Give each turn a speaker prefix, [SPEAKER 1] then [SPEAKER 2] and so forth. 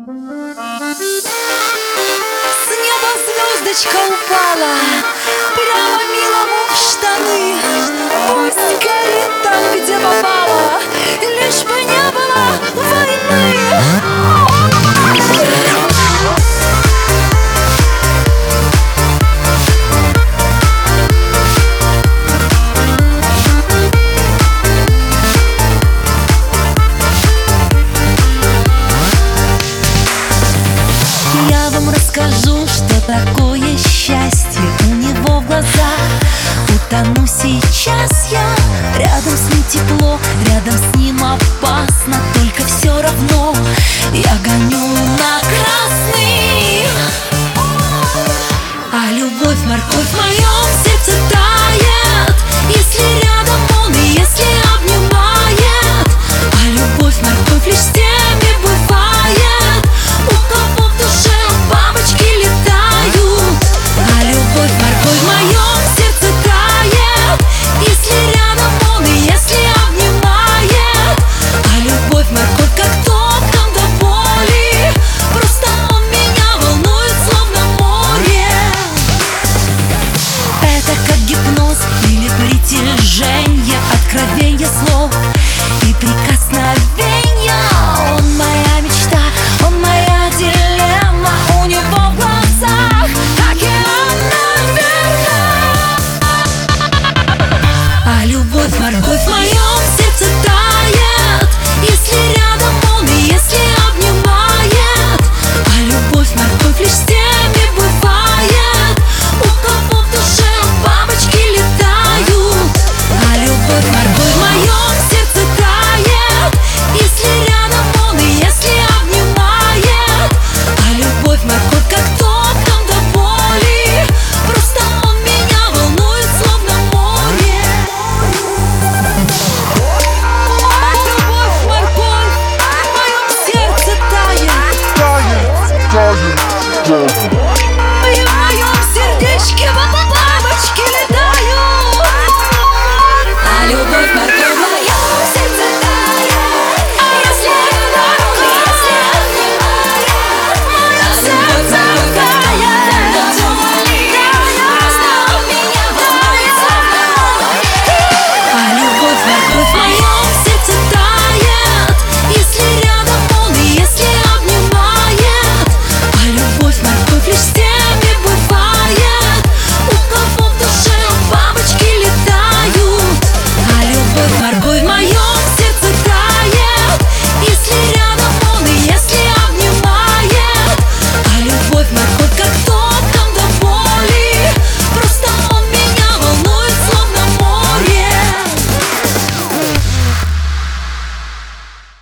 [SPEAKER 1] С неба звездочка упала прямо милому в штаны. Пусть горит там, где попала, лишь бы не было войны. Я вам расскажу, что такое счастье у него в глазах. Утону сейчас я, рядом с ним тепло, рядом с ним опасно, только все равно я гоню